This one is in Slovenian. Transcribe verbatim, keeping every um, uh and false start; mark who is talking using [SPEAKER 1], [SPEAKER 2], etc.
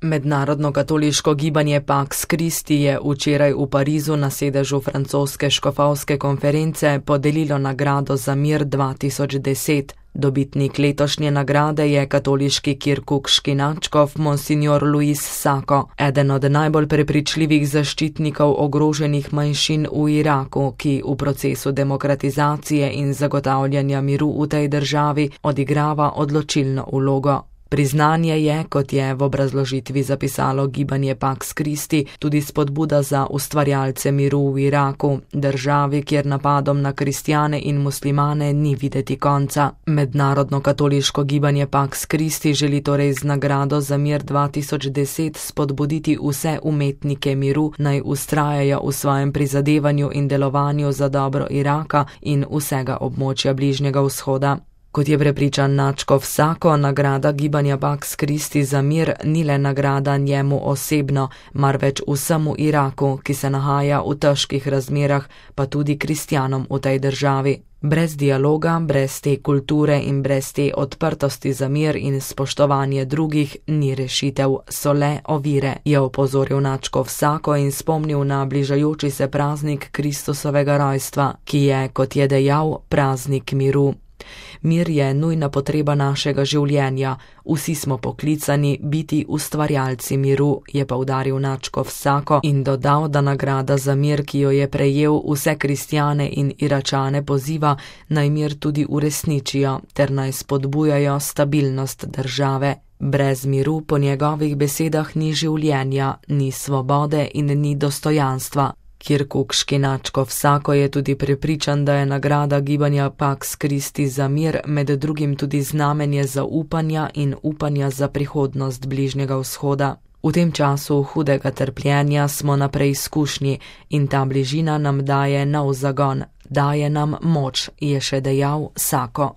[SPEAKER 1] Mednarodno katoliško gibanje Pax Christi je včeraj v Parizu na sedežu francoske škofovske konference podelilo nagrado za mir dva tisoč deset. Dobitnik letošnje nagrade je katoliški kirkukški nadškof monsignor Luis Sacco, eden od najbolj prepričljivih zaščitnikov ogroženih manjšin v Iraku, ki v procesu demokratizacije in zagotavljanja miru v tej državi odigrava odločilno vlogo. Priznanje je, kot je v obrazložitvi zapisalo gibanje Pax Christi, tudi spodbuda za ustvarjalce miru v Iraku, državi, kjer napadom na kristjane in muslimane ni videti konca. Mednarodno katoliško gibanje Pax Christi želi torej z nagrado za mir dva tisoč deset spodbuditi vse umetnike miru, naj vztrajajo v svojem prizadevanju in delovanju za dobro Iraka in vsega območja Bližnjega vzhoda. Kot je prepričan nadškof Sacco, nagrada gibanja Pax Christi za mir ni le nagrada njemu osebno, marveč vsemu Iraku, ki se nahaja v težkih razmerah, pa tudi kristjanom v tej državi. Brez dialoga, brez te kulture in brez te odprtosti za mir in spoštovanje drugih ni rešitev, so le ovire, je opozoril nadškof Sacco in spomnil na bližajoči se praznik Kristusovega rojstva, ki je, kot je dejal, praznik miru. Mir je nujna potreba našega življenja, vsi smo poklicani biti ustvarjalci miru, je poudaril nadškof Sacco in dodal, da nagrada za mir, ki jo je prejel, vse kristjane in Iračane poziva, naj mir tudi uresničijo ter naj spodbujajo stabilnost države. Brez miru po njegovih besedah ni življenja, ni svobode in ni dostojanstva. Kirkukški nadškof Sacco je tudi prepričan, da je nagrada gibanja Pax Christi za mir med drugim tudi znamenje zaupanja in upanja za prihodnost Bližnjega vzhoda. V tem času hudega trpljenja smo na preizkušnji in ta bližina nam daje nov zagon, daje nam moč, je še dejal Sacco.